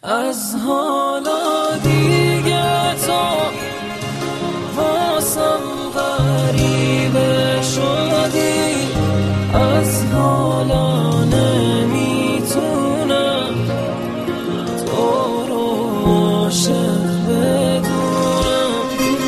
از حالا دیگه تو واسم غریبه شدی، از حالا نمیتونم تو رو عاشق بدونم.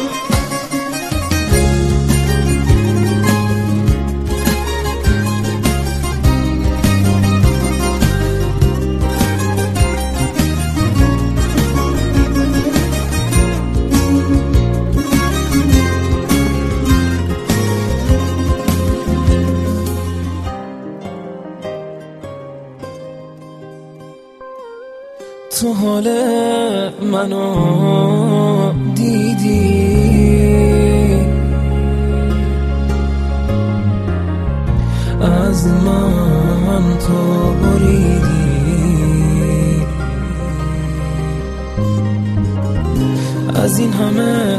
تو حال منو دیدی، از من تو بریدی، از این همه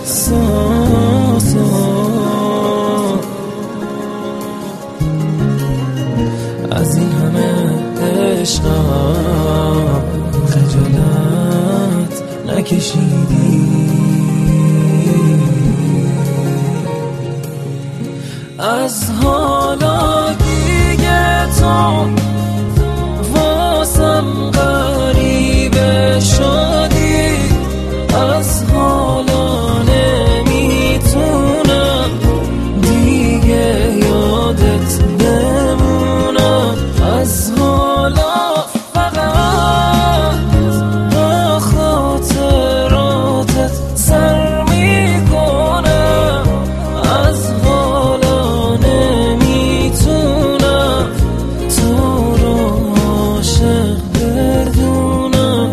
احساسات، از این همه عشقم خجالت نکشیدی. از حالا دیگه تو واسم غریبه شدی، از حالا نمیتونم دیگه یادت بمونم. از حالا سر میکنم، از حالا نمیتونم تو رو عاشق بدونم.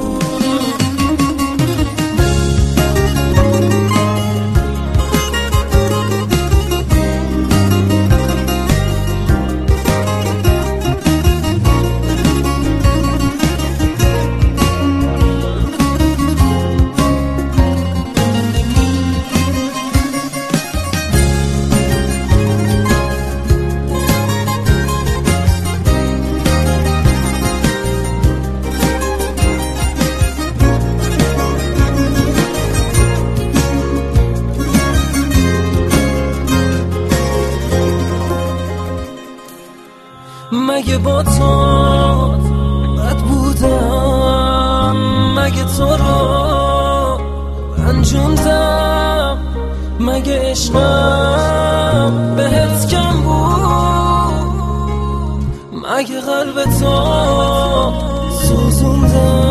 مگه با تو بد بودم، مگه تو رو رنجوندم، مگه عشقم بهت کم بود، مگه قلب تو سوزوندم.